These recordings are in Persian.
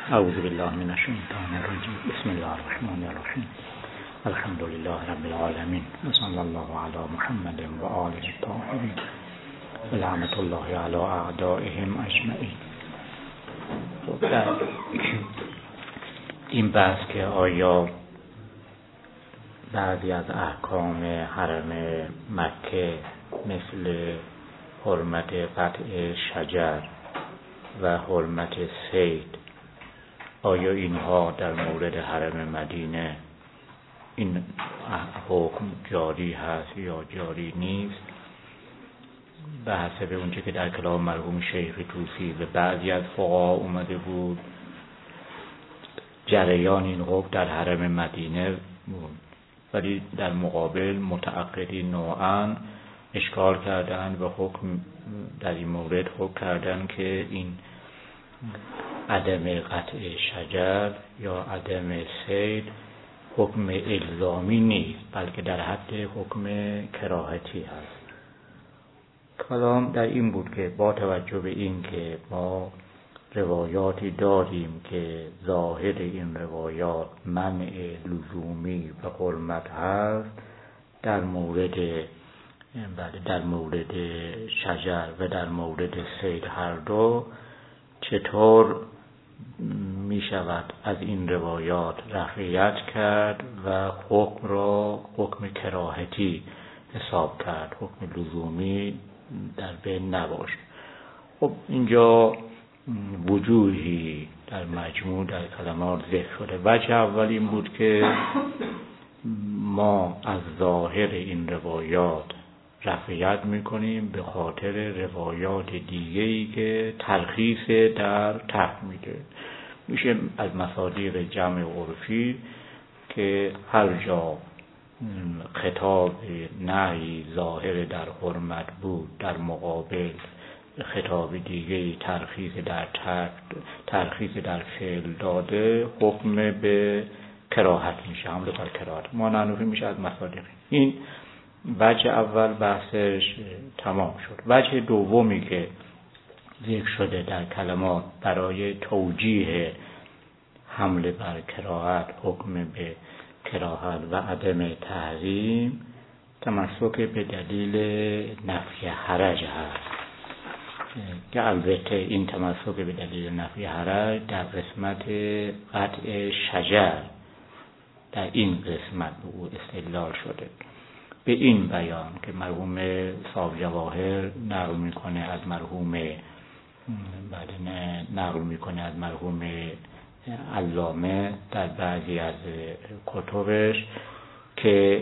اعوذ بالله من الشیطان الرجیم. بسم الله الرحمن الرحیم. الحمد لله رب العالمین و صلی الله علی محمد و آله الطاهرین و لعنت الله علی اعدائهم اجمعین. در این بحث که آیا بعضی از احکام حرم مکه مثل حرمت قطع شجر و حرمت صید، آیا اینها در مورد حرم مدینه این حکم جاری هست یا جاری نیست؟ به حسب اونچه که در کلام مرحوم شیخ طوسی به بعضی از فقها اومده بود، جریان این حکم در حرم مدینه بود، ولی در مقابل متعقدین نوعاً اشکال کردن و حکم در این مورد حکم کردن که این عدم قطع شجر یا عدم صید حکم الزامی نیست، بلکه در حد حکم کراهتی هست. کلام در این بود که با توجه به این که ما روایاتی داریم که ظاهر این روایات منع لزومی و حرمت هست در مورد شجر و در مورد صید هر دو، چطور می شود از این روایات رفعیت کرد و حکم را حکم کراهتی حساب کرد، حکم لزومی در بین نباشد. خب اینجا وجوهی در مجموع در کلمات ذکر شده. وجه اول این بود که ما از ظاهر این روایات رفعیت میکنیم به خاطر روایات دیگه‌ای که ترخیص در ترک میده. میشه از مصادیق جمع عرفی که هر جا خطاب نهی ظاهر در حرمت بود، در مقابل خطاب دیگه‌ای ترخیص در فعل داده، حکم به کراهت میشه، حمل بر کراهت مانعنوفی میشه از مصادیق. این وجه اول بحثش تمام شد. وجه دومی که ذکر شده در کلمات برای توجیه حمل بر کراهت، حکم به کراهت و عدم تحریم، تمسک به دلیل نفی حرج هست که البته این تمسک به دلیل نفی حرج در قسمت قطع شجر در این قسمت به او استدلال شده. به این بیان که مرحوم صاحب جواهر نقل میکنه از مرحوم علامه در بعضی از کتبش، که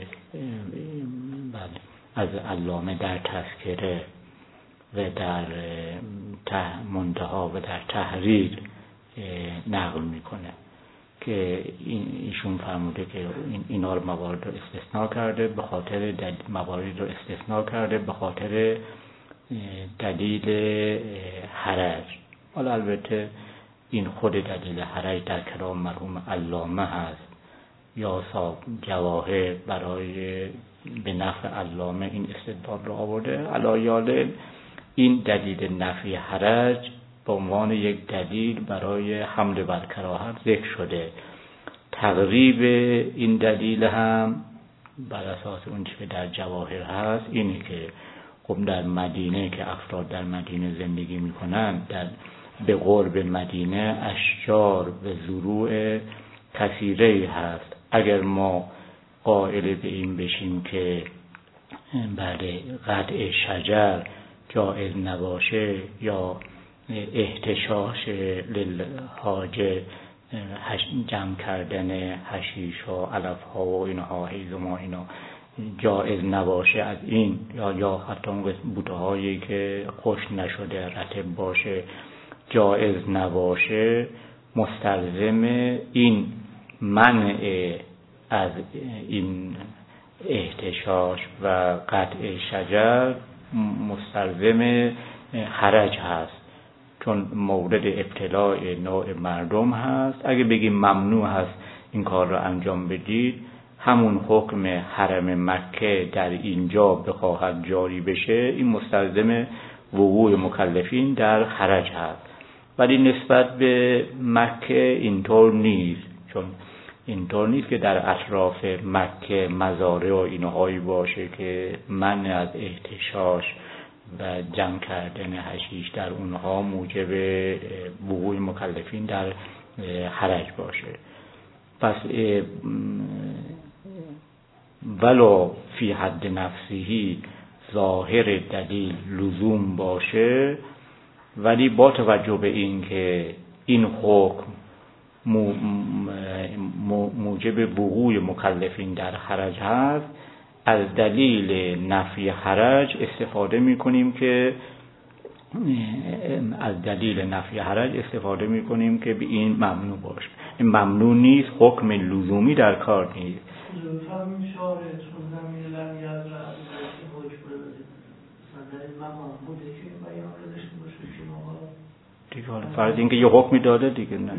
از علامه در تذکره و در منتها و در تحریر نقل میکنه که ایشون فرموده که اینا رو موارد رو استثناء کرده به خاطر دلیل حرج. حالا البته این خود دلیل حرج در کلام مرحوم علامه هست یا صاحب جواهر برای به نفع علامه این استدلال رو آورده. علایال این دلیل نفی حرج به عنوان یک دلیل برای حمل بر کراهت ذکر شده. تقریب این دلیل هم بر اساس اون چیزی که در جواهر هست اینه که خب در مدینه که افراد در مدینه زندگی میکنن، به قرب مدینه اشجار و زروع کثیره هست. اگر ما قائل به این بشیم که بله قطع شجر جائز نباشه یا احتشاش للحاجه، جمع کردن حشیش و علف ها و اینها، هیزم اینا جائز نباشه از این، یا حتی اون بوته هایی که خشک نشده رطب باشه جائز نباشه، مستلزم این منع از این احتشاش و قطع شجر مستلزم حرج هست، چون مورد ابتلاع نوع مردم هست. اگه بگیم ممنوع هست این کار رو انجام بدید، همون حکم حرم مکه در اینجا بخواهد جاری بشه، این مستلزم وقوع مکلفین در حرج هست ولی نسبت به مکه اینطور نیست، چون اینطور نیست که در اطراف مکه مزارع و اینهایی باشه که منع از احتشاش و جمع کردن حشیش در اونها موجب وقوع مکلفین در حرج باشه. پس ولو فی حد نفسهی ظاهر دلیل لزوم باشه، ولی با توجه به این که این حکم موجب وقوع مکلفین در حرج هست، از دلیل نفی حرج استفاده می‌کنیم که به این ممنوع باشه. این ممنوع نیست، حکم لزومی در کار نیست. دیگه فرض اینکه یه حکمی داده دیگه نه.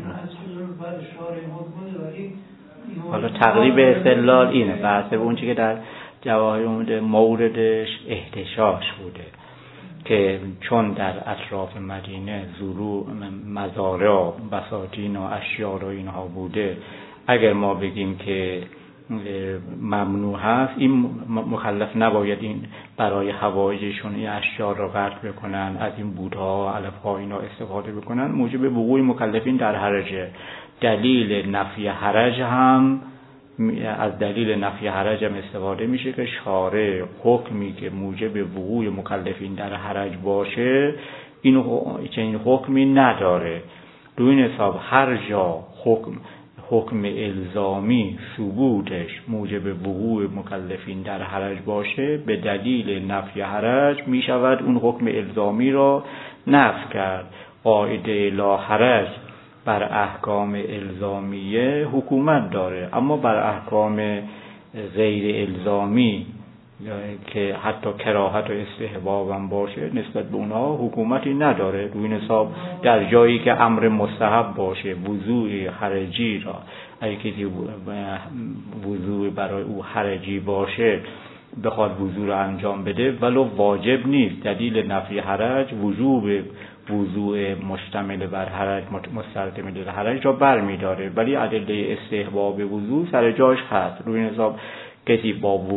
حالا تقریب استدلال اینه، بحث به اون چیزی که در جواهر اومده موردش احتشاش بوده که چون در اطراف مدینه زروع مزارع بساتین و اشیار و اینها بوده، اگر ما بگیم که ممنوع هست، این مکلف نباید این برای حوایجشون این اشیار رو قطع بکنن، از این بودها علفها اینا استفاده بکنن، موجب وقوع مکلفین در حرجه. دلیل نفی حرج هم از دلیل نفی حرج هم استفاده میشه که شارع حکمی که موجب وقوع مکلفین در حرج باشه این چنین حکمی نداره. دو این حساب هر جا حکم الزامی ثبوتش موجب وقوع مکلفین در حرج باشه، به دلیل نفی حرج می شود اون حکم الزامی را نفی کرد. قاعده لا حرج بر احکام الزامیه حکومت داره، اما بر احکام غیر الزامی که حتی کراهت و استحباب هم باشه نسبت به اونها حکومتی نداره. روی این حساب در جایی که امر مستحب باشه، وضوء حرجی را اگه کسی وضوء برای او حرجی باشه بخواد وضوء را انجام بده ولو واجب نیست، دلیل نفی حرج وجوب وضوء مشتمل بر حرج مستلزم بر حرج را برمی‌داره، ولی ادله استحباب وضوء سر جاش هست. روی این حساب کسی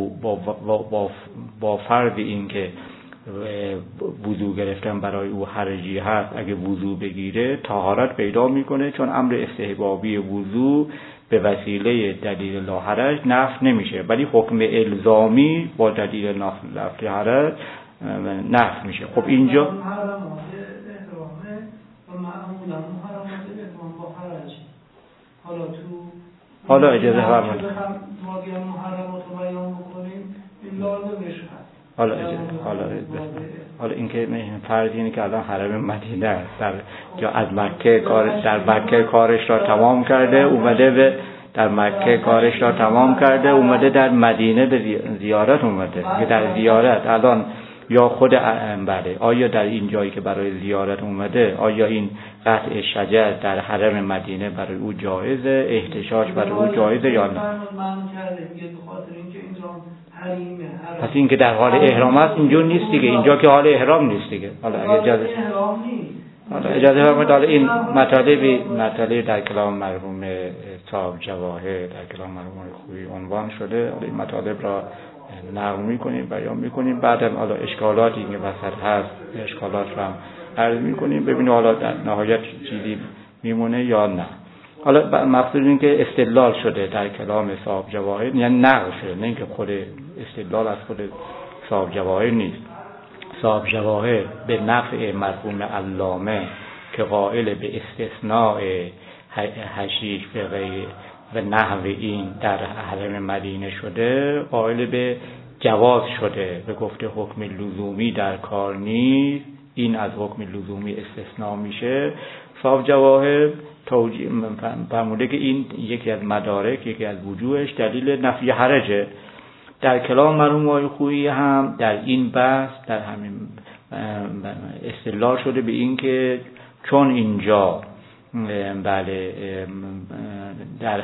با فرض این که وضو گرفتن برای او حرجی هست اگه وضو بگیره طهارت پیدا میکنه، چون امر استحبابی وضو به وسیله دلیل لا حرج نفی نمیشه، ولی حکم الزامی با دلیل نفی حرج نفی میشه. خب اینجا حالا اجازه فرمایید حالا اینکه فرض اینه که الان حرم مدینه از مکه در مکه کارش را تمام کرده، اومده در مکه کارش را تمام کرده، اومده در مدینه به زیارت اومده. در زیارت الان یا خود بله، آیا در این جایی که برای زیارت اومده آیا این قطع شجر در حرم مدینه برای او جایزه، احتشاش برای او جایزه یا نه؟ پس این که در حال احرام است اینجا نیست دیگه، اینجا که حال احرام نیست دیگه. حالا اجازه فرمایید، حالا این مطالب در کلام مرحوم صاحب جواهر در کلام مرحوم خویی عنوان شده، این مطالب را نقل می‌کنیم، بیان می‌کنیم، بعدم حالا اشکالاتی که وسط هست اشکالات را هم عرض می‌کنیم، ببینیم حالا در نهایت چیزی میمونه یا نه. حالا مقصود این که استدلال شده در کلام صاحب جواهر، یعنی نقل شده، نه اینکه خود استدلال از خود صاحب جواهر نیست. صاحب جواهر به نفع مرحوم علامه که قائل به استثناء حشیش به غیر و نحو این در حرم مدینه شده، قائل به جواز شده، به گفته حکم لزومی در کار نیست، این از حکم لزومی استثناء میشه. صاحب جواهر توجیه فرموده که این یکی از مدارک، یکی از وجوهش دلیل نفی حرجه. در کلام مرحوم خویی هم در این بحث در همین استدلال شده به این که چون اینجا بله در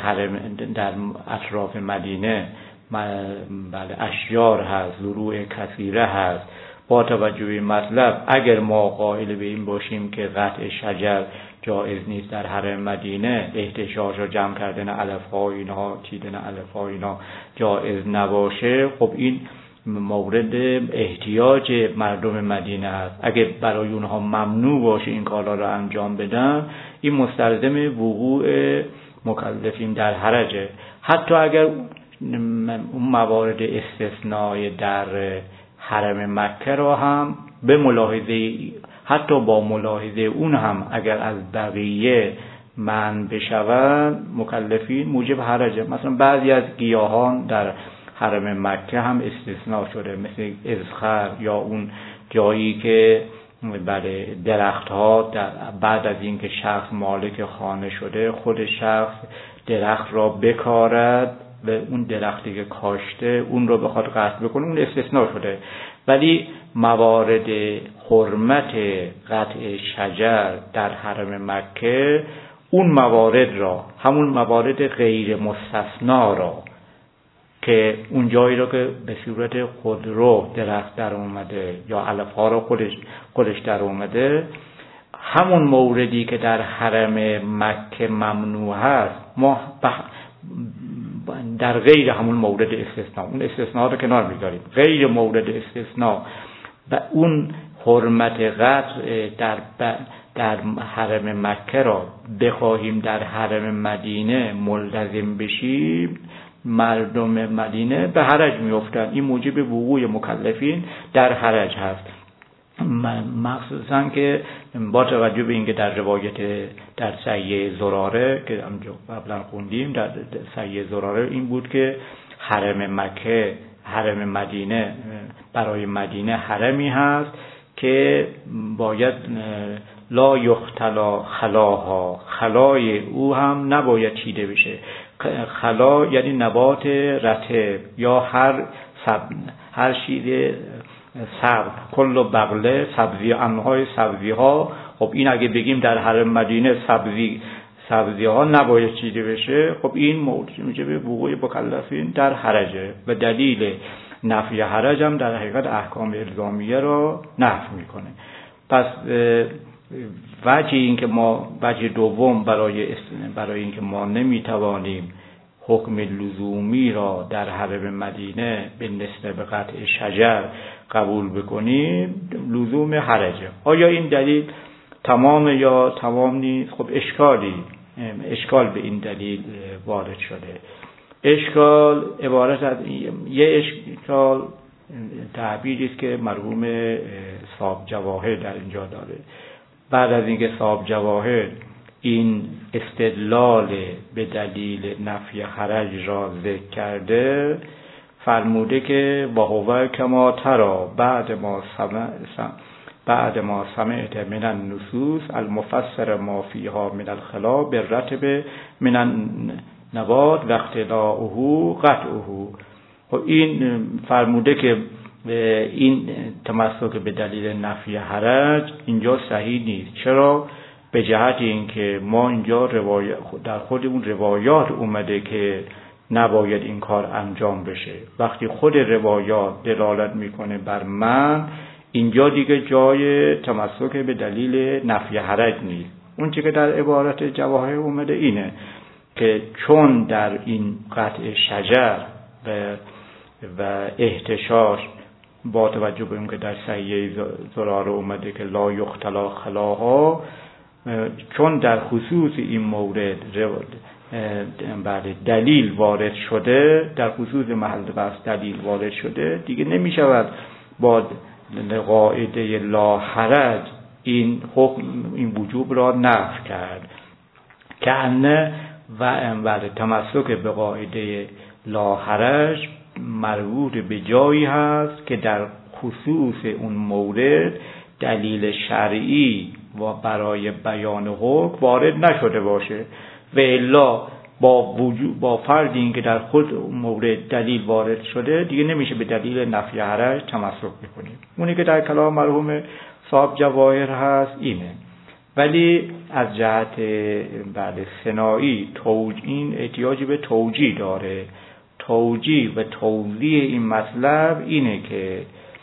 اطراف مدینه بله اشیار هست، زروع کثیره هست، با توجه به این مطلب اگر ما قائل به این باشیم که قطع شجر جایز نیست در حرم مدینه، احتشاش و جمع کردن علف‌ها اینها، چیدن علف‌ها اینا جایز نباشه، خب این مورد احتیاج مردم مدینه است. اگه برای اونها ممنوع باشه این کارا رو انجام بدن، این مستلزم وقوع مکلفین در حرجه. حتی اگر اون موارد استثنایی در حرم مکه را هم به ملاحظه، حتی با ملاحظه اون هم اگر از بقیه منع بشوند، مکلفین موجب حرجه. مثلا بعضی از گیاهان در حرم مکه هم استثناء شده، مثل اذخر یا اون جایی که بله درختها بعد از اینکه شخص مالک خانه شده، خود شخص درخت را بکارد و اون درختی که کاشته اون رو بخواد قطع بکنه، اون استثناء شده. ولی موارد حرمت قطع شجر در حرم مکه، اون موارد را، همون موارد غیر مستثنا را که اون جایی رو که به صورت خودرو درخت در اومده یا علف‌ها رو خودش در اومده، همون موردی که در حرم مکه ممنوع هست، ما در غیر همون مورد استثناء، اون استثناء رو کنار می‌ذاریم، غیر مورد استثناء و اون حرمت قطع در حرم مکه را بخواهیم در حرم مدینه ملتزم بشیم، مردم مدینه به حرج میافتند. این موجب وقوع مکلفین در حرج هست. مخصوصا که با توجه به اینکه در روایت در صحیح زراره که قبلا خوندیم، در صحیح زراره این بود که حرم مکه، حرم مدینه، برای مدینه حرمی هست که باید لا یختلا خلاها، خلای او هم نباید چیده بشه. خلا یعنی نبات رطب یا هر چیز سبز، کل بغله، سبزی، انواع سبزی ها. خب این اگه بگیم در حرم مدینه سبزی ها نباید چیده بشه، خب این موجب وقوع مکلفین در حرجه و دلیل نفی حرج هم در حقیقت احکام الزامیه را نفی میکنه. پس وجه دوم برای اینکه ما نمیتوانیم حکم لزومی را در حرم مدینه به نسبت به قطع شجر قبول بکنیم، لزوم حرجه. آیا این دلیل تمام یا تمام نیست؟ خب اشکال به این دلیل وارد شده. اشکال عبارت از یه اشکال تعبیری است که مرحوم صاحب جواهر در اینجا داره. بعد از اینکه صاحب جواهر این استدلال به دلیل نفی حرج را ذکر کرده، فرموده که و هو کما ترى بعد ما سمعت من النصوص المفسر ما فيها من الخلا بالرطب من النبات و اختلاؤه قطعه. و این فرموده که این تمسک به دلیل نفی حرج اینجا صحیح نیست. چرا؟ به جهت اینکه ما اینجا در خود اون روایات اومده که نباید این کار انجام بشه. وقتی خود روایات دلالت میکنه بر من، اینجا دیگه جای تمسک به دلیل نفی حرج نیست. اون چیزی که در عبارت جواهر اومده اینه که چون در این قطع شجر و احتشاش با توجه به اینکه در صحیح زراره اومده که لا یختلا خلاها، چون در خصوص این مورد دلیل وارد شده، در خصوص محل قصد دلیل وارد شده، دیگه نمی شود با قاعده لا حرج این حکم، این وجوب را نفی کرد. که انه و تمسک به قاعده لا حرج مربوط به جایی هست که در خصوص اون مورد دلیل شرعی و برای بیان حکم وارد نشده باشه، و الا با فرض اینکه در خود مورد دلیل وارد شده، دیگه نمیشه به دلیل نفی حرج تمسک بکنیم. اونی که در کلام مرحوم صاحب جواهر هست اینه. ولی از جهت ثنایی این احتیاجی به توجیه داره. توجیه و توضیح این مطلب اینه که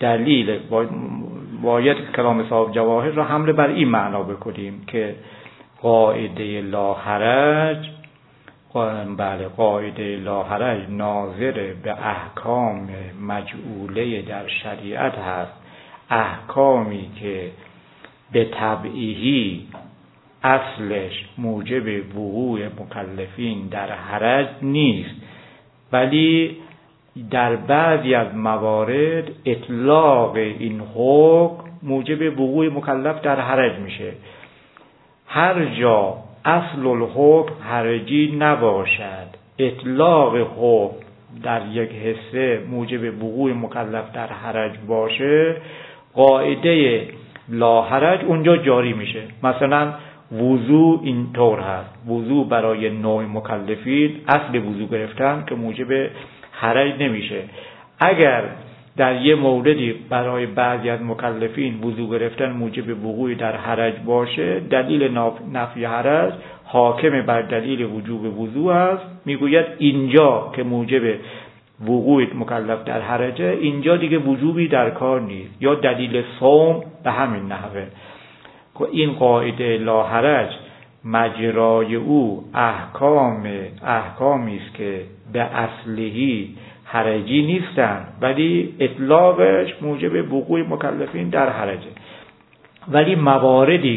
دلیل باید کلام صاحب جواهر را حمل بر این معنا بکنیم که قاعده لا حرج، بله، قاعده لا حرج ناظر به احکام مجعوله در شریعت هست، احکامی که به تبعیهی اصلش موجب وقوع مکلفین در حرج نیست، ولی در بعضی از موارد اطلاق این حکم موجب وقوع مکلف در حرج میشه. هر جا اصل الحکم حرجی نباشد، اطلاق حکم در یک حصه موجب وقوع مکلف در حرج باشه، قاعده لا حرج اونجا جاری میشه. مثلا وضو اینطور هست، وضو برای نوع مکلفین اصل وضو گرفتن که موجب حرج نمیشه. اگر در یه موردی برای بعضی از مکلفین وضو گرفتن موجب وقوع در حرج باشه، دلیل نفی حرج حاکم بر دلیل وجوب وضو است، میگوید اینجا که موجب وقوع مکلف در حرجه، اینجا دیگه وجوبی در کار نیست. یا دلیل صوم به همین نحوه. این قاعده لا حرج مجرای او احکامی است که به اصلهی حرجی نیستند، ولی اطلاقش موجب وقوع مکلفین در حرجه. ولی مواردی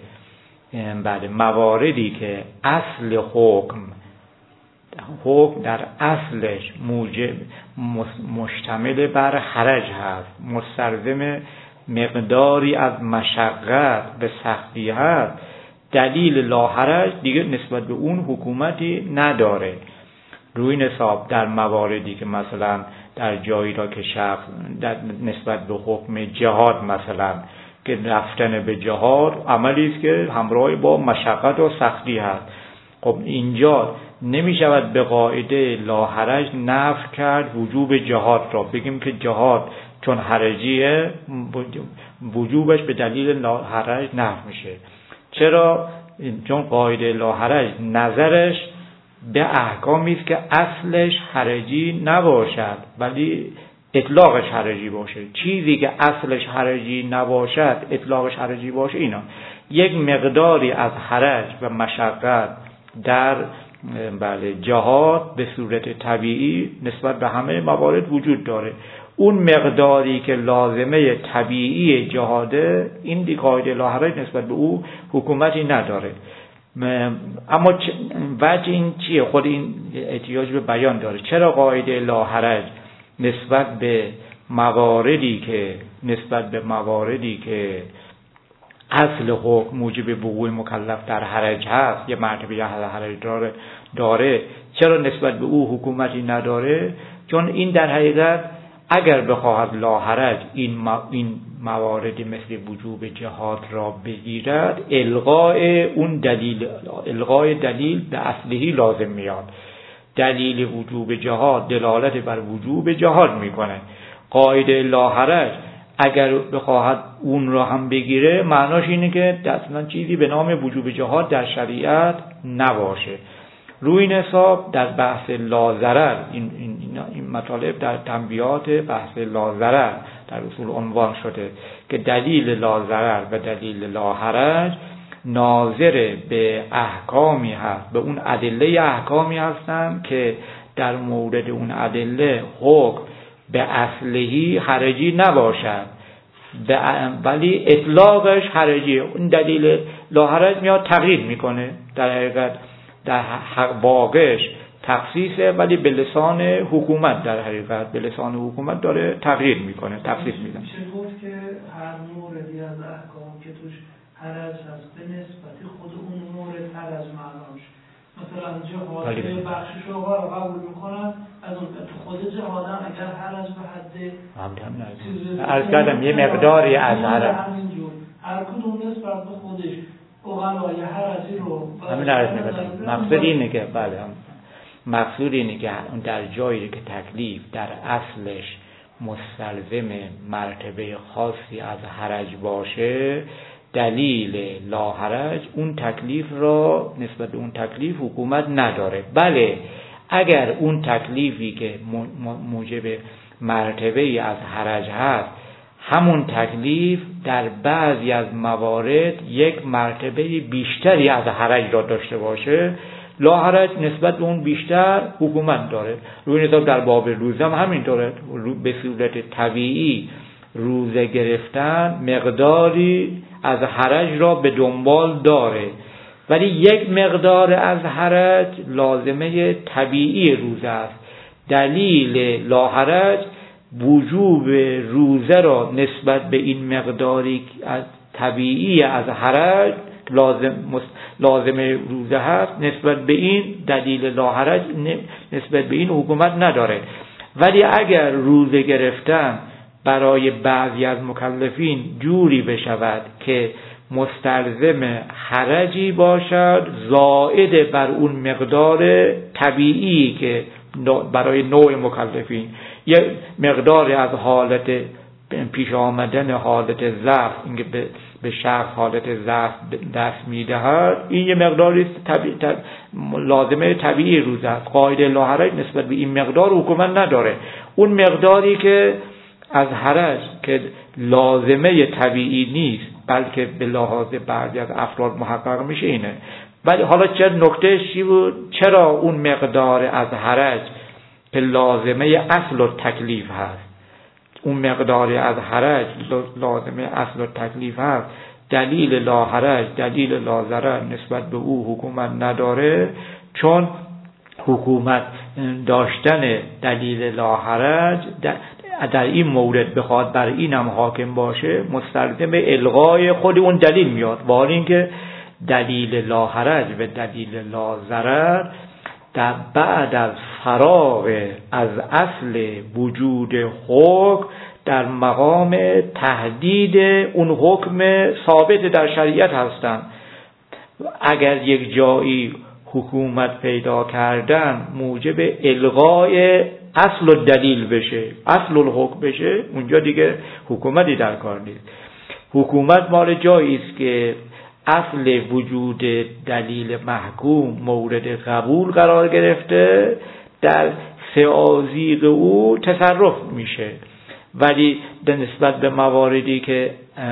که اصل حکم در اصلش مشتمل بر حرج هست، مستلزم مقداری از مشقت به سختی هست، دلیل لا حرج دیگه نسبت به اون حکومتی نداره. روی نصاب در مواردی که مثلا در جایی را که شخص نسبت به حکم جهاد، مثلا که رفتن به جهاد عملی است که همراه با مشقت و سختی هست، خب اینجا نمی شود به قاعده لا حرج نفی کرد وجوب جهاد را، بگیم که جهاد چون حرجیه وجوبش به دلیل لا حرج نفی میشه. چرا؟ چون قاعده لا حرج نظرش به احکامی است که اصلش حرجی نباشد ولی اطلاقش حرجی باشه. چیزی که اصلش حرجی نباشد اطلاقش حرجی باشه، اینا یک مقداری از حرج و مشقت در جهاد به صورت طبیعی نسبت به همه موارد وجود داره. اون مقداری که لازمه طبیعی جهاده، این قاعده لا حرج نسبت به او حکومتی نداره. اما وجه این چیه؟ خود این احتیاج به بیان داره. چرا قاعده لا حرج نسبت به مواردی که اصل حکم موجب وقوع مکلف در حرج هست، یه مرتبه حرج داره، چرا نسبت به او حکومتی نداره؟ چون این در حقیقت اگر بخواهد لا حرج این مواردی مثل وجوب جهاد را بگیرد، الغای دلیل به اصلهی لازم میاد. دلیل وجوب جهاد دلالت بر وجوب جهاد میکنه. قاعده لا حرج اگر بخواهد اون را هم بگیره، معناش اینه که اصلا چیزی به نام وجوب جهاد در شریعت نباشه. روی نصاب در بحث لا ضرر، این مطالب در تنبیهات بحث لا ضرر در اصول عنوان شده که دلیل لا ضرر و دلیل لا حرج ناظر به احکامی هست، به اون ادله احکامی هستن که در مورد اون ادله حکم به اصلهی حرجی نباشد ولی اطلاقش حرجیه. اون دلیل لا حرج میاد تغییر میکنه، در حقیقت در واقعش تخصیصه ولی به لسان حکومت، در حقیقت به لسان حکومت داره تغییر میکنه، تخصیص میده. میشه گفت که هر موردی از احکام که توش حرج هست به نسبت خود اون مورد حرج معناش، مثلا جهاد بخشش رو قبول میکنن، از اون تو خود جهادم اگر حرج به حد عرض کردم یه مقداری از حرج، هر کدوم نسبت به خودش اوغلای حرجی رو همین عرض میکنم. مقصود اینه که در جایی که تکلیف در اصلش مستلزم مرتبه خاصی از حرج باشه، دلیل لا حرج اون تکلیف را نسبت به اون تکلیف حکومت نداره. بله اگر اون تکلیفی که موجب مرتبه از حرج هست همون تکلیف در بعضی از موارد یک مرتبه بیشتری از حرج را داشته باشه، لاحرج نسبت به اون بیشتر حکومت داره. روی حساب در باب روزه هم همینطوره، به صورت طبیعی روزه گرفتن مقداری از حرج را به دنبال داره، ولی یک مقدار از حرج لازمه طبیعی روزه است. دلیل لاحرج وجوب روزه را نسبت به این مقداری از طبیعی از حرج لازم روزه هست، نسبت به این دلیل لاحرج نسبت به این حکومت نداره. ولی اگر روزه گرفتن برای بعضی از مکلفین جوری بشود که مستلزم حرجی باشد زائد بر اون مقدار طبیعی که برای نوع مکلفین، یک مقدار از حالت پیش آمدن حالت ضعف، اینکه به شخص حالت ضعف دست میدهد، این یه مقداری لازمه طبیعی روزه است. قاعده لاحرج نسبت به این مقدار حکومت نداره. اون مقداری که از حرج که لازمه طبیعی نیست بلکه به لحاظ بعضی از افراد محقق میشه اینه. ولی حالا چه نکته چی بود؟ چرا اون مقدار از حرج که لازمه اصل و تکلیف هست، اون مقداری از حرج لازمه اصل و تکلیف هست، دلیل لاحرج دلیل لاضرر نسبت به او حکومت نداره؟ چون حکومت داشتن دلیل لاحرج در این مورد بخواد بر اینم حاکم باشه مستلزم الغای خود اون دلیل میاد، و حال اینکه دلیل لاحرج و دلیل لاضرر در بعد از فراغ از اصل وجود حکم در مقام تهدید اون حکم ثابت در شریعت هستند. اگر یک جایی حکومت پیدا کردن موجب الغای اصل الدلیل بشه، اصل الحکم بشه، اونجا دیگه حکومتی در کار نیست. حکومت مال جایی است که اصل وجود دلیل محکوم مورد قبول قرار گرفته، در سیاضیق او تصرف میشه. ولی به نسبت به مواردی که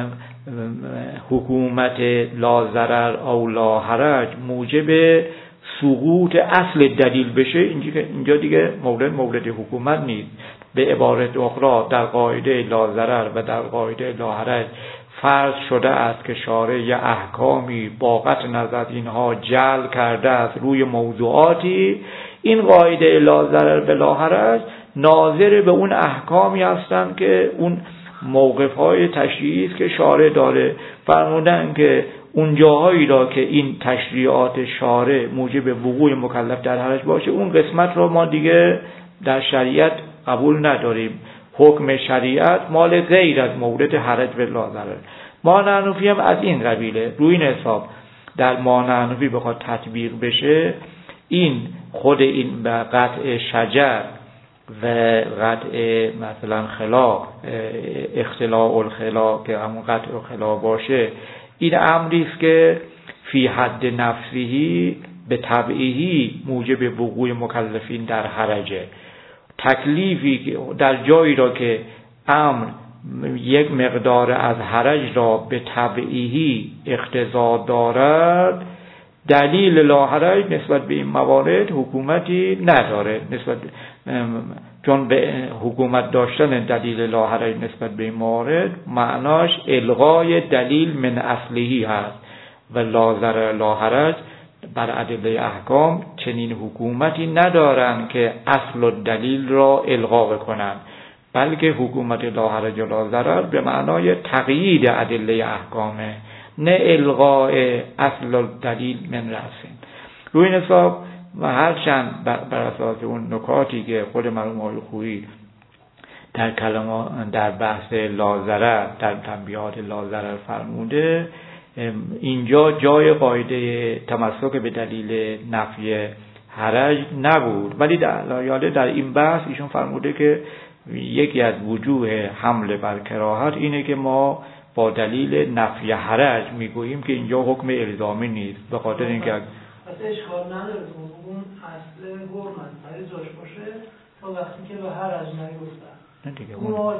حکومت لا ضرر او لا حرج موجب سقوط اصل دلیل بشه، اینجا دیگه مورد حکومت نیست. به عبارت اخرى در قاعده لا ضرر و در قاعده لا حرج فرض شده است که شارع یه احکامی با قطع نظر اینها جعل کرده است روی موضوعاتی. این قاعده لا ضرر و لا حرج ناظر به اون احکامی هستند که اون موقف‌های تشریعی است که شارع داره. فرمودن که اون جاهایی را که این تشریعات شارع موجب وقوع مکلف در حرج باشه، اون قسمت رو ما دیگه در شریعت قبول نداریم. حکم شریعت مال غیر از مورد حرج و لا ضرر. مانع حنفی هم از این قبیله. روی این حساب در مانع حنفی بخواد تطبیق بشه، این خود این به قطع شجر و قطع مثلا خلا، اختلاء الخلا که همون قطع الخلا باشه، این امری است که فی حد نفسهی به طبعیهی موجب وقوع مکلفین در حرجه. تکلیفی در جایی را که امر یک مقدار از حرج را به طبعیهی اقتضا دارد، دلیل لا حرج نسبت به این موارد حکومتی نداره. چون به حکومت داشتن دلیل لا حرج نسبت به این موارد معناش الغای دلیل من اصلیه هست و لا ضرر لا حرج بر ادله احکام چنین حکومتی ندارن که اصل و دلیل را الغا کنند، بلکه حکومت لا حرج و لا ضرر به معنای تقیید ادله احکامه، نه الغای اصل و دلیل من رأسین. روی این حساب و هرچند بر اساس اون نکاتی که خود مرحوم آقای خویی در کلام در بحث لا ضرر در تنبیهات لا ضرر فرموده، اینجا جای قاعده تمسک به دلیل نفی حرج نبود، ولی در این بحث ایشون فرموده که یکی از وجوه حمل بر کراهت اینه که ما با دلیل نفی حرج میگوییم که اینجا حکم الزامی نیست، به خاطر اینکه اشکال نداره اون اصل حرمت برای جاش باشه تا وقتی که به حرج نگفتن. نه دیگه اون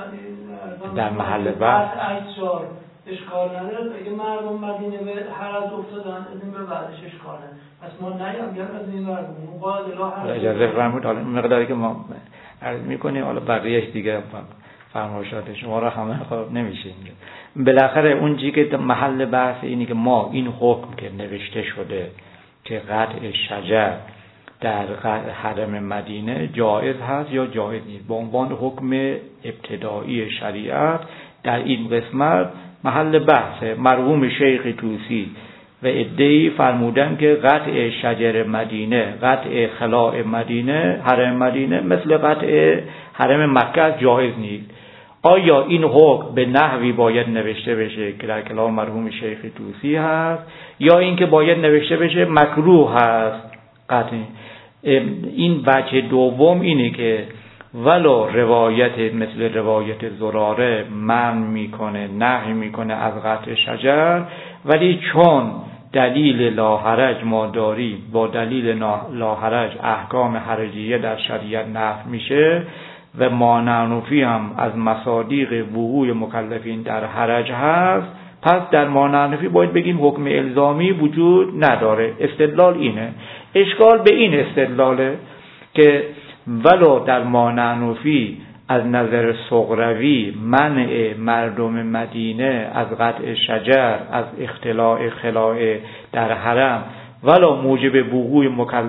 در محل بحث اجزار اشکال نداره. اگه مردم مدینه به هرز افتادن این به بعدش اشکال نداره. پس ما نگم از این مردم اون قاعده لا هرز اجازه فرمود. حالا مقداری که ما عرض میکنیم حالا بقیهش دیگه فرمایشات شما را همه خب نمیشه. بالاخره اون چیزی که محل بحث اینی که ما این حکم که نوشته شده که قطع شجر در حرم مدینه جایز هست یا جایز نیست، به عنوان حکم ابتدایی شریعت در این قسمت محل بحث. مرحوم شیخ طوسی و عده‌ای فرمودن که قطع شجر مدینه، قطع خلاء مدینه، حرم مدینه مثل قطع حرم مکه جایز نیست. آیا این حکم به نحوی باید نوشته بشه که در کلام مرحوم شیخ طوسی هست یا اینکه باید نوشته بشه مکروه هست؟ قطع این وجه دوم اینه که ولو روایت مثل روایت زراره منع میکنه، نهی میکنه از قطع شجر، ولی چون دلیل لاحرج ما داریم، با دلیل لاحرج احکام حرجیه در شریعت نفی میشه و مانعنفی هم از مصادیق وقوع مکلفین در حرج هست، پس در مانعنفی باید بگیم حکم الزامی وجود نداره. استدلال اینه. اشکال به این استدلاله که ولو در مانعنفی از نظر صغروی منع مردم مدینه از قطع شجر، از اختلاء خلاء در حرم، ولو موجب وقوع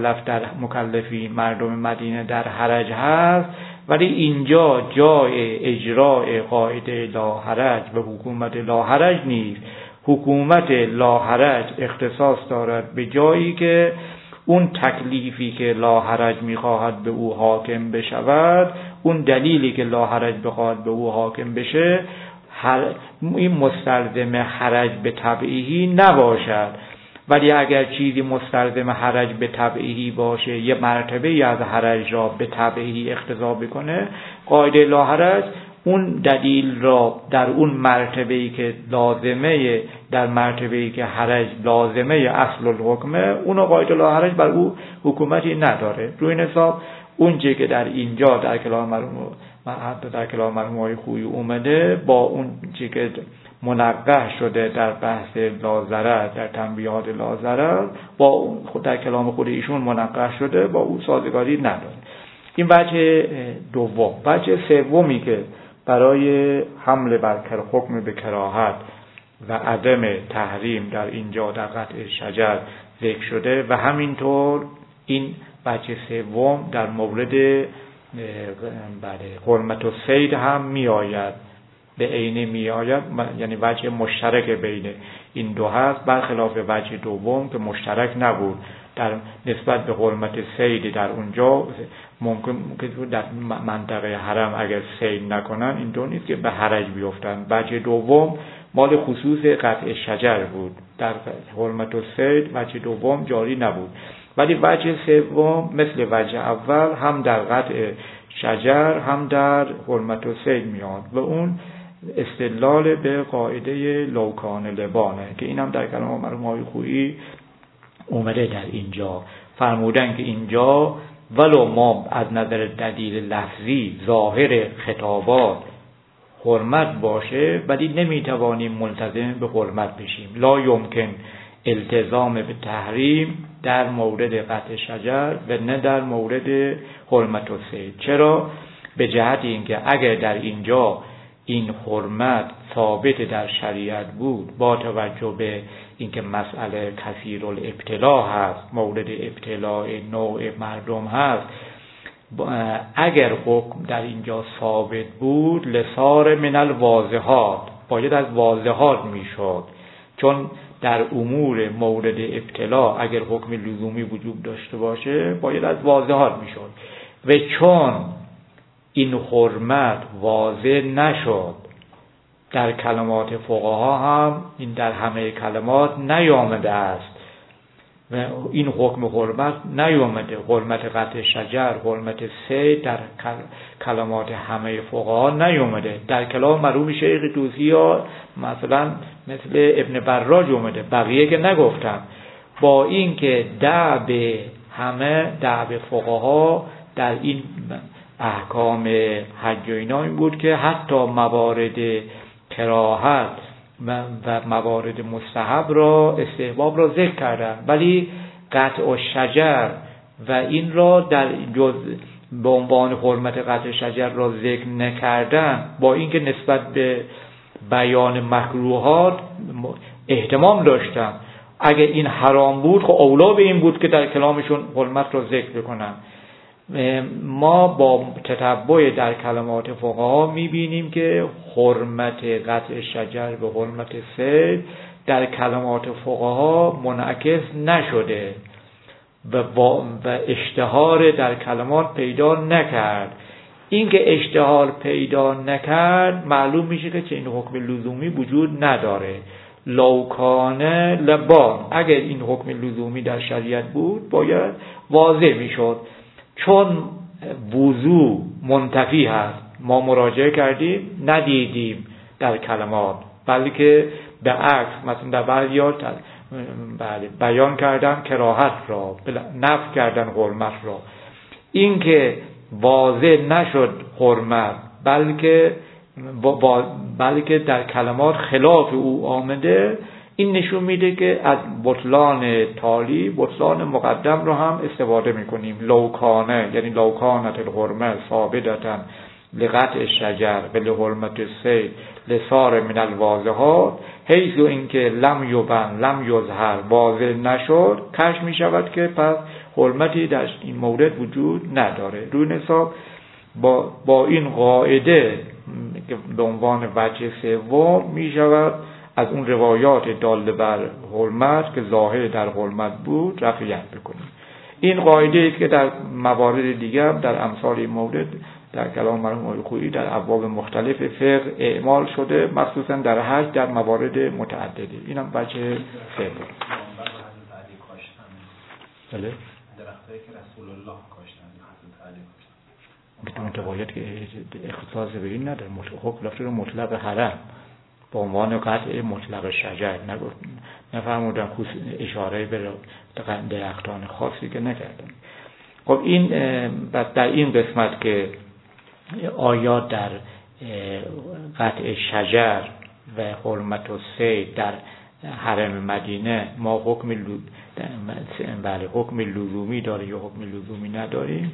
مکلفی مردم مدینه در حرج هست، ولی اینجا جای اجراء قاعده لاحرج و حکومت لاحرج نیست. حکومت لاحرج اختصاص دارد به جایی که اون تکلیفی که لاحرج میخواهد به او حاکم بشود، اون دلیلی که لاحرج بخواهد به او حاکم بشه، این مستلزم حرج به تبعیهی نباشد. ولی اگر چیزی مستلزم حرج به تبعیهی باشه، یه مرتبه از حرج را به تبعیهی اقتضا بکنه، قاعده لاحرج اون دلیل را در اون مرتبه‌ای که لازمه، در مرتبه‌ای که حرج لازمه اصل الحکمه، اون قاعده لاحرج بر او حکومتی نداره. روی این حساب اون چیزی که در اینجا در کلام مرحوم خویی اومده با اون چیزی که منقح شده در بحث لاضرر، در تنبیهات لاضرر، با خود در کلام خود ایشون منقح شده، با اون سازگاری نداره. این وجه دوم. وجه سومی که برای حمل بر حکم به کراهت و عدم تحریم در اینجا در قطع شجر ذکر شده و همینطور این وجه سوم در مورد حرمت الصید هم می آید، به عینه می آید، یعنی وجه مشترک بین این دو هست، برخلاف وجه دوم که مشترک نبود در نسبت به حرمت صید. در اونجا ممکن که در منطقه حرم اگر صید نکنن این دو نیست که به حرج بیفتن. وجه دوم مال خصوص قطع شجر بود، در حرمت الصید وجه دوم جاری نبود، ولی وجه سوم مثل وجه اول هم در قطع شجر هم در حرمت الصید میاد و اون استدلال به قاعده لوکان لبانه که این هم در کلام مرحوم خویی اومده. در اینجا فرمودن که اینجا ولو ما از نظر دلیل لفظی ظاهر خطابات حرمت باشه، ولی نمیتوانیم ملتزم به حرمت بشیم. لا یمکن التزام به تحریم در مورد قطع شجر و نه در مورد حرمت الصید. چرا؟ به جهت اینکه اگر در اینجا این حرمت ثابت در شریعت بود، با توجه به اینکه مسئله کثیر الابتلا هست، مورد ابتلاء نوع مردم هست، اگر حکم در اینجا ثابت بود لصار من الواضحات، باید از واضحات میشد، چون در امور مورد ابتلا اگر حکم لزومی وجود داشته باشه باید از واضحات میشد و چون این حرمت واضح نشد در کلمات فقها هم این در همه کلمات نیامده است و این حکم حرمت نیامده، حرمت قطع شجر، حرمت صید در کلمات همه فقها نیامده. در کلام مرحوم شیخ طوسی ها مثلا مثل ابن براج اومده، بقیه که نگفتم. با این که دعب همه دعب فقها در این احکام حج و اینا این بود که حتی موارد کراهت و موارد مستحب را، استحباب را ذکر کردن، ولی قطع الشجر و این را در جز به عنوان حرمت قطع شجر را ذکر نکردن، با اینکه نسبت به بیان مکروهات اهتمام داشتن. اگه این حرام بود خب اولا به این بود که در کلامشون حرمت را ذکر بکنن. ما با تتبع در کلمات فقها میبینیم که حرمت قطع شجر و حرمت صید در کلمات فقها منعکس نشده و اشتهار در کلمات پیدا نکرد. این که اشتهار پیدا نکرد معلوم میشه که چنین حکم لزومی وجود نداره. لوکانه لبان، اگر این حکم لزومی در شریعت بود باید واضح میشد، چون وضو منتفی هست. ما مراجعه کردیم ندیدیم در کلمات، بلکه به عکس مثلا در بعضی‌ها بیان کردن کراهت را، نفی کردن حرمت را. این که واضح نشد حرمت، بلکه در کلمات خلاف او آمده، این نشون میده که از بطلان تالی بطلان مقدم رو هم استفاده میکنیم. لوکانه یعنی لوکانت الحرمه ثابتن لقطع شجر و لحرمت الصید لصار من الواضحات، حیث اینکه لم یبن لم یظهر واضح نشد، کشف میشود که پس حرمتی در این مورد وجود نداره. روی حساب با این قاعده که به عنوان وجه سوم می شود از اون روایات داله بر حرمت که ظاهر در حرمت بود رفعیت بکنیم. این قاعده است که در موارد دیگر در امثال این مورد در کلام مرحوم آقای خویی در ابواب مختلف فقه اعمال شده، مخصوصا در حج در موارد متعددی. اینم وجه سوم. بله. درختایی که رسول الله کاشتن حضرت علی کاشتن. بدون روایت که اختصاص به این نداره. حکم رفته رو مطلق حرم به عنوان قطع مطلق شجر نفرمودن، اشاره به درختان خاصی که نکردن. خب این در این قسمت که آیات در قطع شجر و حرمت الصید در حرم مدینه ما حکم لزومی داره یا حکم لزومی نداریم،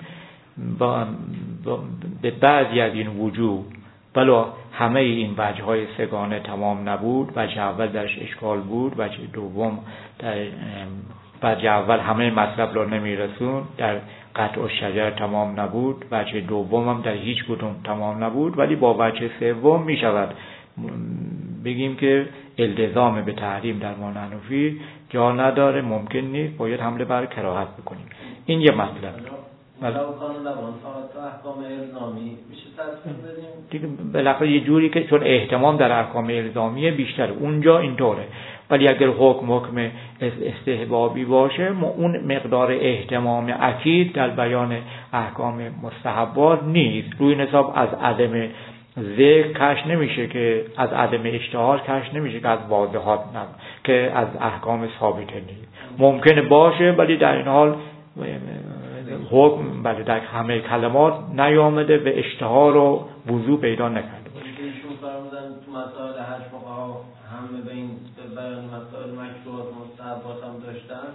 به بعضی از این وجوه بلا همه این وجه‌های سگانه تمام نبود. وجه اول درش اشکال بود، وجه دوم در وجه اول همه مطلب را نمیرسون، در قطع الشجر تمام نبود، وجه دوم هم در هیچ کدوم تمام نبود، ولی با وجه سوم می شود بگیم که التزام به تحریم در ما حنفی جا نداره، ممکن نیست، باید حمله بر کراهت بکنیم. این یه مطلب. ولو قانون دوان تا احکام الزامی میشه تصمیم بدیم دیگه بالاخره یه جوری که چون احتمام در احکام الزامیه بیشتر اونجا اینطوره، ولی اگر حکم استحبابی باشه اون مقدار احتمام اکید در بیان احکام مستحبات نیست. روی حساب از عدم ذکر کش نمیشه که از عدم اشتهار کش نمیشه که از واضحات که از احکام ثابته نیست. ممکنه باشه ولی در این حال حکم بله در همه کلمات نیامده به اشتهار و وضوح پیدا نکرده باشه. ایشون فرمودن تو مسائل حج فقها همه به این بیان مسائل مکروهات مستحبات هم داشتن.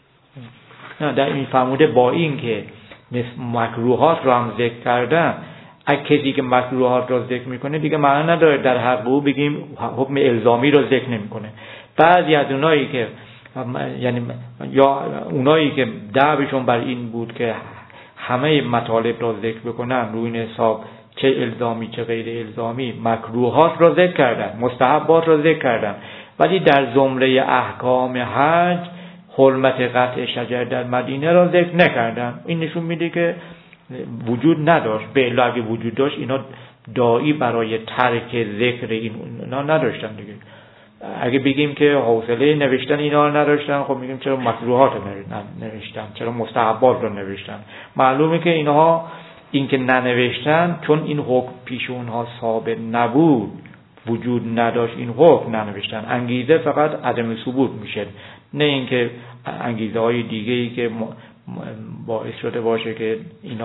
نه در این فرموده با این که مکروهات رو هم ذکر کردن، اگه کسی که مکروهات رو ذکر میکنه دیگه معنی نداره در حق او بگیم حکم الزامی رو ذکر نمیکنه. بعضی از اونایی که یعنی یا اونایی که دعوشون بر این بود که همه مطالب را ذکر بکنن، روی این حساب چه الزامی چه غیر الزامی مکروهات را ذکر کردن، مستحبات را ذکر کردن، ولی در زمره احکام حج حرمت قطع شجر در مدینه را ذکر نکردن. این نشون میده که وجود نداشت. به علاوه اگه وجود داشت اینا داعی برای ترک ذکر اینا نداشتن دیگه. اگه بگیم که حوصله نوشتن اینا رو نداشتن، خب میگیم چرا مکروهات رو نوشتن، چرا مستحبات رو نوشتن. معلومه که اینها این که ننوشتن چون این حکم پیش اونها ثابت نبود، وجود نداشت، این حکم ننوشتن. انگیزه فقط عدم ثبوت میشه، نه اینکه انگیزه های دیگه‌ای که باعث شده باشه که اینا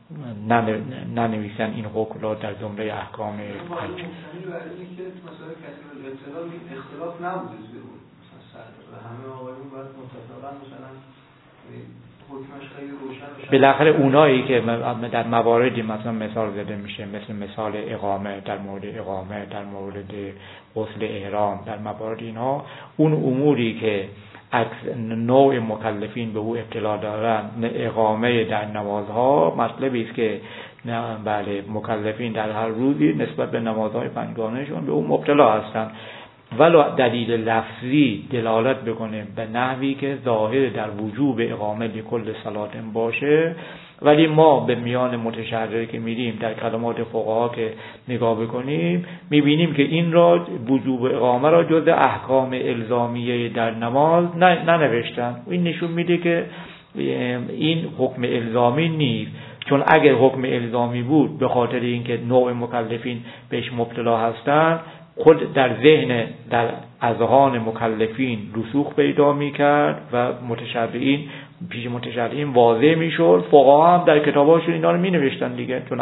ننویسن این حکم را در زمره احکام معنی برای اینکه مثلا کسی به اطلاع اختلاف نبوده زیر اون مثلا همه آقایون باید متفقاً مثلا حکمش خیلی روشن. بالاخره اونایی که در مواردی مثلا مثال زده میشه، مثل مثال اقامه، در مورد اقامه، در مورد غسل احرام، در مورد اینها، اون اموری که نوع مکلفین به او اطلاع دارن، اقامه در نمازها مطلبی است که بله مکلفین در هر روزی نسبت به نمازهای پنجگانهشون به اون مبتلا هستند، ولو دلیل لفظی دلالت بکنه به نحوی که ظاهر در وجوب اقامه لکل صلات باشه، ولی ما به میان متشرع که میریم در کلمات فقها که نگاه بکنیم میبینیم که این را وجوب اقامه را جز احکام الزامیه در نماز ننوشتن. این نشون میده که این حکم الزامی نیست، چون اگر حکم الزامی بود به خاطر اینکه نوع مکلفین بهش مبتلا هستند خود در ذهن، در اذهان مکلفین رسوخ پیدا میکرد و پیش متشرعین واضح میشد. فقها هم در کتاباشون اینا رو مینوشتن دیگه، چون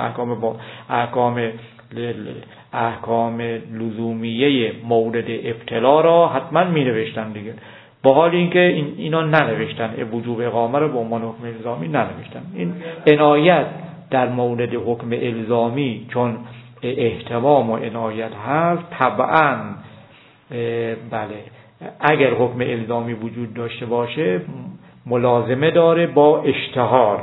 احکام لزومیه مورد ابتلا را حتما مینوشتن دیگه، با حال اینکه اینا ننوشتن، وجوب اقامه رو به عنوان حکم الزامی ننوشتن. این عنایت در مورد حکم الزامی چون اهتمام و عنایت هست، طبعا بله اگر حکم الزامی وجود داشته باشه ملازمه داره با اشتهار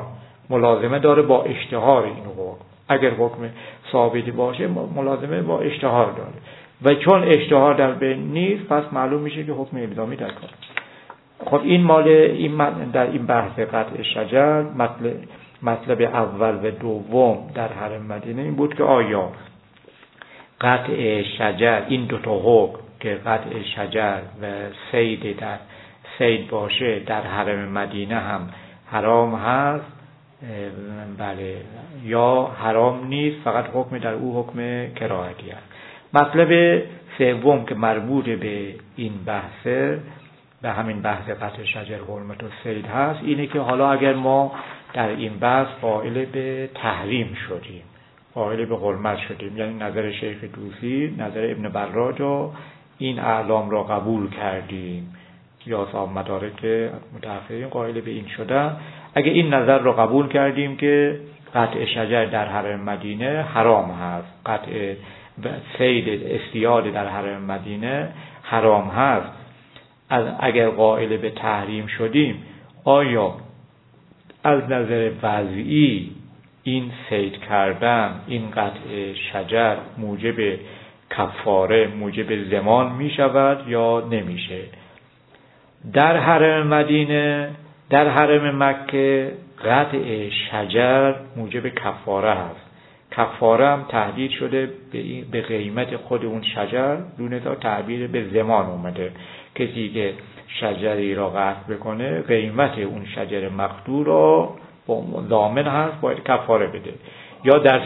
این حکم. اگر حکم ثابتی باشه ملازمه با اشتهار داره و چون اشتهار در بین نیست پس معلوم میشه که حکم الزامی در کار. خب این در این بحث قطع شجر مطلب اول و دوم در حرم مدینه این بود که آیا قطع شجر، این دو تا حکم که قطع شجر و صید باشه در حرم مدینه هم حرام هست بله یا حرام نیست، فقط حکم در او حکم کراهتی است. مطلب سوم که مربوط به این بحثه، به همین بحث قطع شجر حرمت و صید هست، اینه که حالا اگر ما در این بحث قائل به تحریم شدیم، قائل به حرمت شدیم، یعنی نظر شیخ طوسی، نظر ابن براج و این اعلام را قبول کردیم یا صاحب مدارک متأخرین قائل به این شدن، اگه این نظر را قبول کردیم که قطع شجر در حرم مدینه حرام هست، قطع صید اصطیاد در حرم مدینه حرام هست، اگر قائل به تحریم شدیم آیا از نظر وضعی این صید کردن، این قطع شجر موجب کفاره، موجب ضمان می شود یا نمیشه؟ در حرم مدینه، در حرم مکه قطع شجر موجب کفاره هست. کفاره هم تحدید شده به قیمت خود اون شجر، دونه تا تعبیر به ضمان اومده. کسی که شجری را قطع بکنه قیمت اون شجر مقطوع را ضامن هست، باید کفاره بده. یا در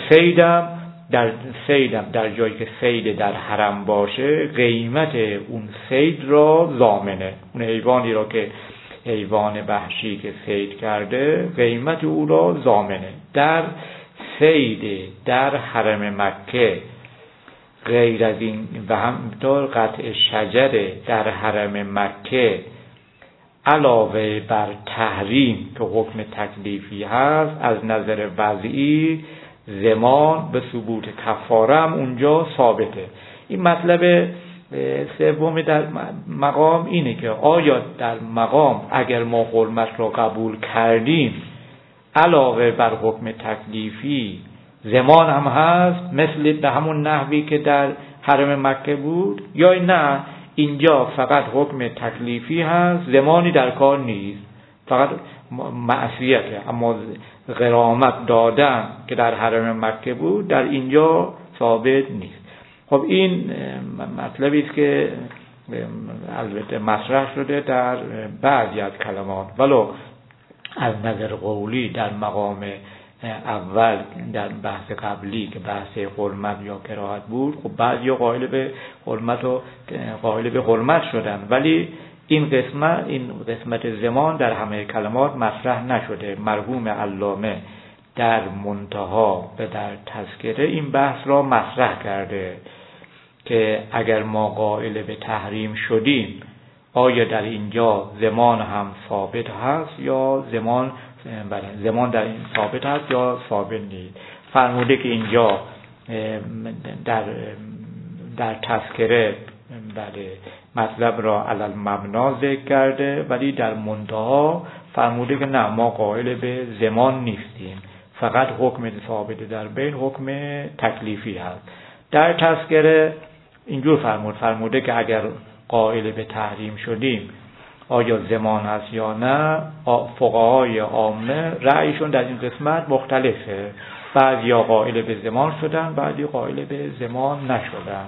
صیدم در جایی که صید در حرم باشه قیمت اون صید را ضامنه، اون حیوانی را که حیوان وحشی که صید کرده قیمت او را ضامنه. در صید در حرم مکه غیر از این و همینطور قطع شجر در حرم مکه علاوه بر تحریم که حکم تکلیفی هست، از نظر وضعی ضمان به ثبوت کفاره هم اونجا ثابته. این مطلب سوم در مقام اینه که آیا در مقام اگر ما حرمت را قبول کردیم علاوه بر حکم تکلیفی ضمان هم هست مثل به همون نحوی که در حرم مکه بود، یا نه اینجا فقط حکم تکلیفی هست، ضمانی در کار نیست، فقط معصیته، اما غرامت دادن که در حرم مکه بود در اینجا ثابت نیست. خب این مطلبی است که البته مطرح شده در بعضی از کلمات، ولو از نظر قولی در مقام اول در بحث قبلی که بحث حرمت یا کراهت بود، خب بعضی قائل به حرمت شدن، ولی این قسمت ضمان در همه کلمات مطرح نشده. مرحوم علامه در منتها و در تذکره این بحث را مطرح کرده که اگر ما قائل به تحریم شدیم آیا در اینجا زمان هم ثابت هست یا زمان در این ثابت هست یا ثابت نیست. فرموده که اینجا در تذکره مطلب را علی المبنا ذکر کرده، ولی در منتها فرموده که نه، ما قائل به زمان نیستیم، فقط حکم ثابت در بین حکم تکلیفی هست. در تذکره اینجور فرموده که اگر قائل به تحریم شدیم آیا زمان هست یا نه. فقهای عامه رأیشون در این قسمت مختلفه، بعضیا قائل به زمان شدن، بعضی قائل به زمان نشدن.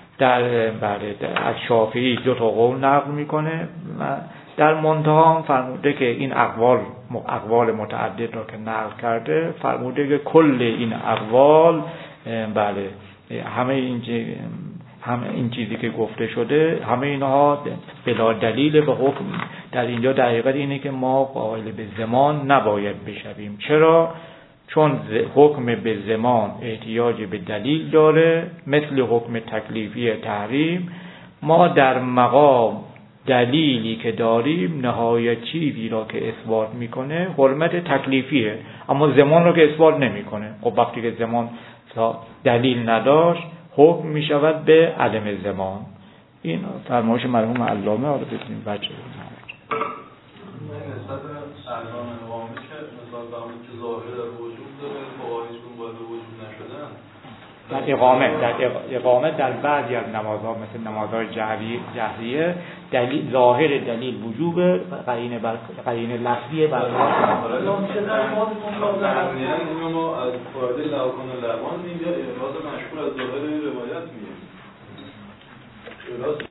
از شافعی 2 قول نقل میکنه. در منتها هم فرموده که این اقوال متعدد را که نقل کرده، فرموده که کل این اقوال همه این چیزی که گفته شده، همه اینها بلا دلیل به حکم. در اینجا در حقیقت اینه که ما قائل به زمان نباید بشویم. چرا؟ چون حکم به زمان احتیاج به دلیل داره، مثل حکم تکلیفی تحریم. ما در مقام دلیلی که داریم نهایت چیزی را که اثبات میکنه حرمت تکلیفیه، اما زمان را که اثبات نمیکنه. خب وقتی که زمان دلیل نداشت حکم میشود به عدم زمان. این فرمایش مرحوم علامه. حالا ببینیم بچه در اقامه در بعضی از نمازها مثل نمازهای جهریه دلیل ظاهر دلیل وجوب قرینه لفظی برقرار ما از فارده لوکان لبان میگه اعراض مشهور از ظاهر روایت میگه